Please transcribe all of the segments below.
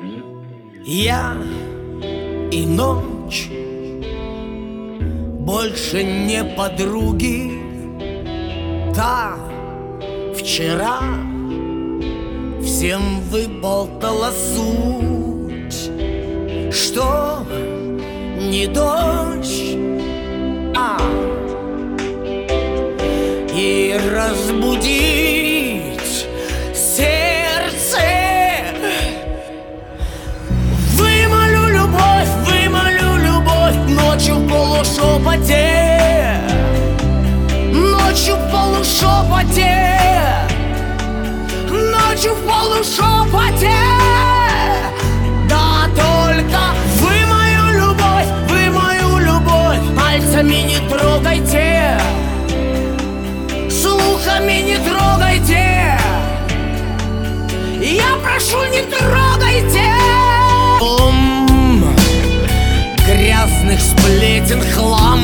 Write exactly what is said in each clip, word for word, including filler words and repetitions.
Я и ночь больше не подруги. Та вчера всем выболтала суть, что не дождь, а и разбудить сердце. Вымолю любовь, вымолю любовь ночью в полушепоте, ночью в полушепоте, ночью в полушепоте. Да только вы мою любовь, вы мою любовь пальцами не трогайте, слухами не трогайте. Я прошу, не трогайте. Ум, грязных сплетен хлам.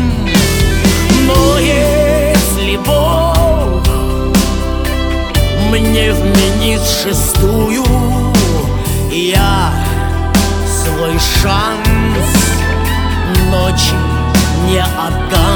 Но если Бог мне вменит шестую, я свой шанс ночи не отдам.